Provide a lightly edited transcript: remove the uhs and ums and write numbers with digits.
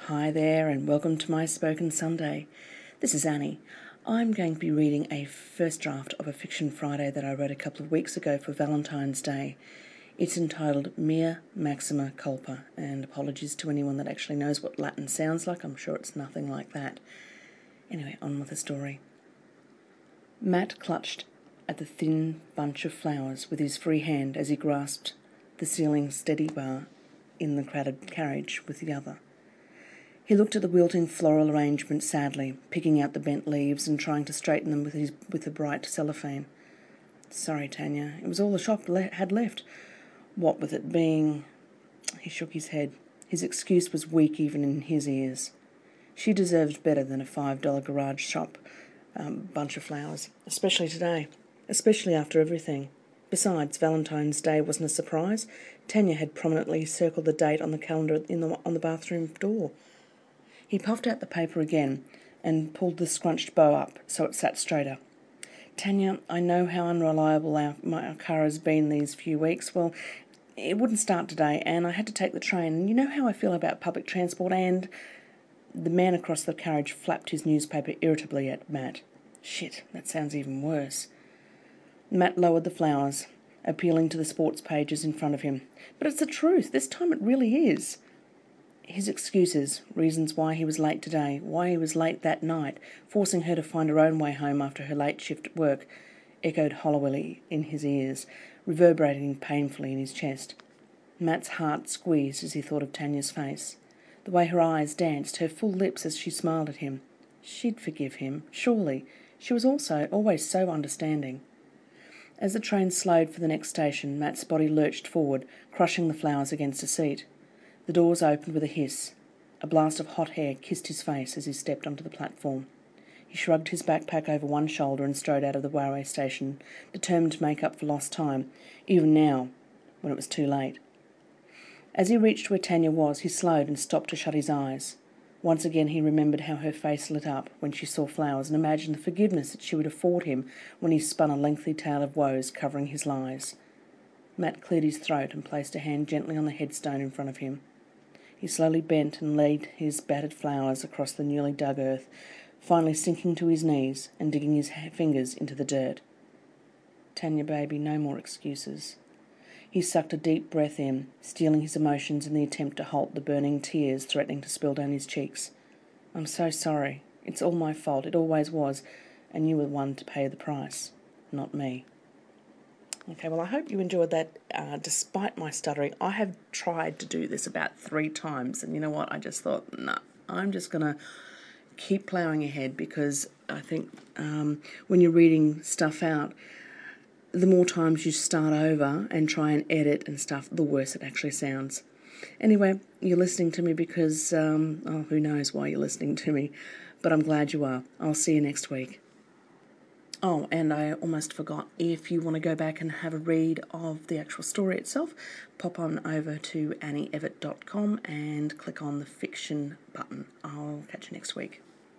Hi there and welcome to my Spoken Sunday. This is Annie. I'm going to be reading a first draft of a Fiction Friday that I wrote a couple of weeks ago for Valentine's Day. It's entitled Mea Maxima Culpa, and apologies to anyone that actually knows what Latin sounds like. I'm sure it's nothing like that. Anyway, on with the story. Matt clutched at the thin bunch of flowers with his free hand as he grasped the ceiling steady bar in the crowded carriage with the other. He looked at the wilting floral arrangement sadly, picking out the bent leaves and trying to straighten them with the bright cellophane. Sorry, Tanya, it was all the shop had left. What with it being... He shook his head. His excuse was weak even in his ears. She deserved better than a $5 garage shop bunch of flowers, especially today, especially after everything. Besides, Valentine's Day wasn't a surprise. Tanya had prominently circled the date on the calendar on the bathroom door. He puffed out the paper again and pulled the scrunched bow up so it sat straighter. Tanya, I know how unreliable our car has been these few weeks. Well, it wouldn't start today and I had to take the train. And you know how I feel about public transport and... The man across the carriage flapped his newspaper irritably at Matt. Shit, that sounds even worse. Matt lowered the flowers, appealing to the sports pages in front of him. But it's the truth. This time it really is. His excuses, reasons why he was late today, why he was late that night, forcing her to find her own way home after her late shift at work, echoed hollowly in his ears, reverberating painfully in his chest. Matt's heart squeezed as he thought of Tanya's face, the way her eyes danced, her full lips as she smiled at him. She'd forgive him, surely. She was also always so understanding. As the train slowed for the next station, Matt's body lurched forward, crushing the flowers against a seat. The doors opened with a hiss. A blast of hot air kissed his face as he stepped onto the platform. He shrugged his backpack over one shoulder and strode out of the railway station, determined to make up for lost time, even now, when it was too late. As he reached where Tanya was, he slowed and stopped to shut his eyes. Once again he remembered how her face lit up when she saw flowers and imagined the forgiveness that she would afford him when he spun a lengthy tale of woes covering his lies. Matt cleared his throat and placed a hand gently on the headstone in front of him. He slowly bent and laid his battered flowers across the newly dug earth, finally sinking to his knees and digging his fingers into the dirt. Tanya, baby, no more excuses. He sucked a deep breath in, steeling his emotions in the attempt to halt the burning tears threatening to spill down his cheeks. I'm so sorry. It's all my fault. It always was. And you were the one to pay the price, not me. Okay, well, I hope you enjoyed that. Despite my stuttering, I have tried to do this about 3 times, and you know what? I just thought, nah, I'm just going to keep ploughing ahead because I think when you're reading stuff out, the more times you start over and try and edit and stuff, the worse it actually sounds. Anyway, you're listening to me because, who knows why you're listening to me, but I'm glad you are. I'll see you next week. Oh, and I almost forgot, if you want to go back and have a read of the actual story itself, pop on over to annieevatt.com and click on the fiction button. I'll catch you next week.